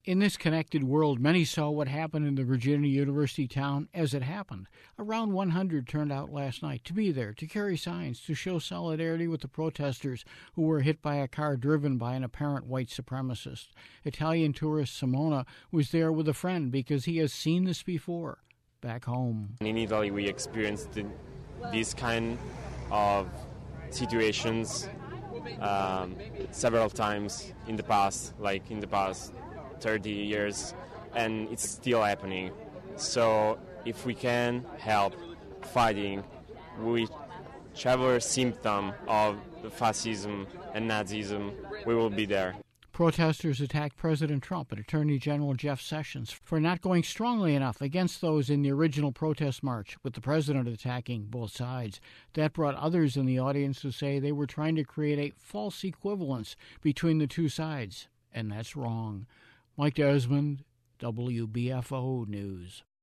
In this connected world, many saw what happened in the Virginia University town as it happened. Around 100 turned out last night to be there, to carry signs, to show solidarity with the protesters who were hit by a car driven by an apparent white supremacist. Italian tourist Simona was there with a friend because he has seen this before back home. In Italy, we experienced these kind of situations several times in the past, like in the past 30 years, and it's still happening. So if we can help fighting whichever symptom of fascism and Nazism, we will be there. Protesters attacked President Trump and Attorney General Jeff Sessions for not going strongly enough against those in the original protest march, with the president attacking both sides. That brought others in the audience to say they were trying to create a false equivalence between the two sides, and that's wrong. Mike Desmond, WBFO News.